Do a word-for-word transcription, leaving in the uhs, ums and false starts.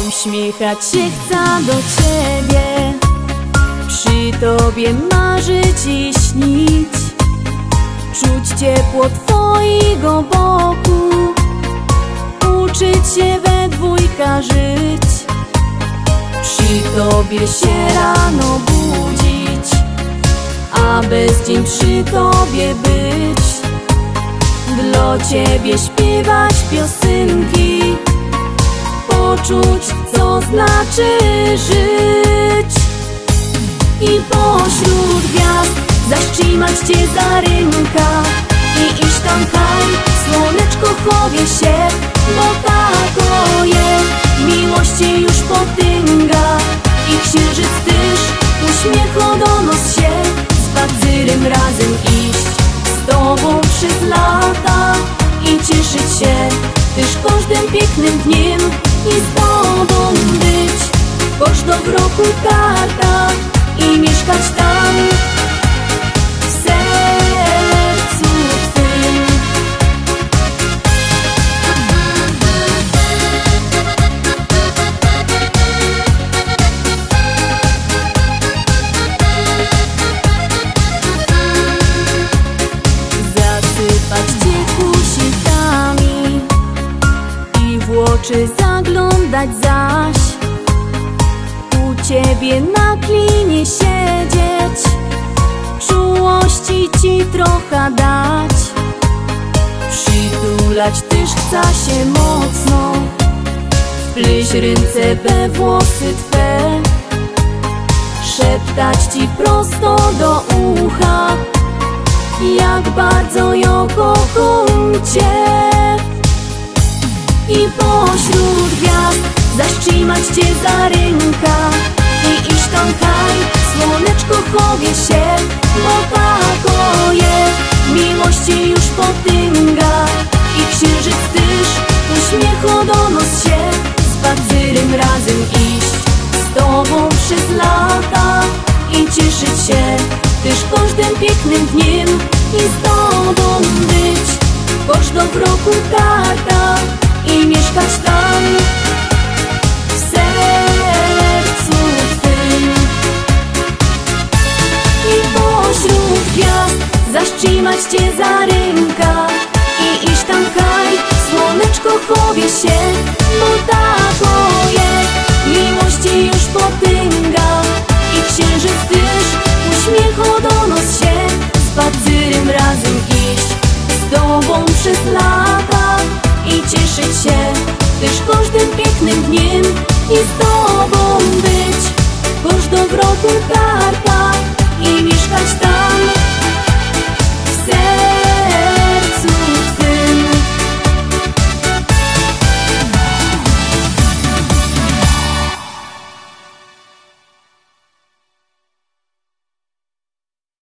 Uśmiechać się chcę do Ciebie, przy Tobie marzyć i śnić, czuć ciepło Twojego boku, uczyć się we dwójka żyć, przy Tobie się rano budzić, a bez dzień przy Tobie być, dla Ciebie śpiewać piosenki, poczuć, co znaczy żyć. I pośród gwiazd zatrzymać Cię za ręka i iść tam haj, słoneczko chowie się, bo tako jest, miłości już potęga i księżyc też uśmiecho do nos się, spacerem razem iść, z Tobą przez lata i cieszyć się też każdym pięknym dniem i z Tobą być, każdą roku karta i mieszkać tam w sercu Twym. Zasypać Cię kusikami i w oczy zaglądać zaś, u Ciebie na klinie siedzieć, czułości Ci trochę dać, przytulać też chce się mocno, wpleść ręce we włosy Twe, szeptać Ci prosto do ucha, jak bardzo ja kocham Cię. I pośród gwiazd zatrzymać Cię za ręka i iść tam haj, słoneczko chowie się, bo tako jest, miłości już potęga i księżyc też uśmiecho do nos się, spacerem razem iść, z Tobą przez lata i cieszyć się też każdym pięknym dniem i z Tobą być, każdą w roku karta i mieszkać tam w sercu Twym. I pośród gwiazd zatrzymać Cię za ręka i iść tam haj, słoneczko chowie się, bo tako jest, miłości już potęga i księżyc też uśmiecho do nos się, spacerem razem iść, z Tobą przez lata i cieszyć się też każdym pięknym dniem i z Tobą być, każdą w roku tak.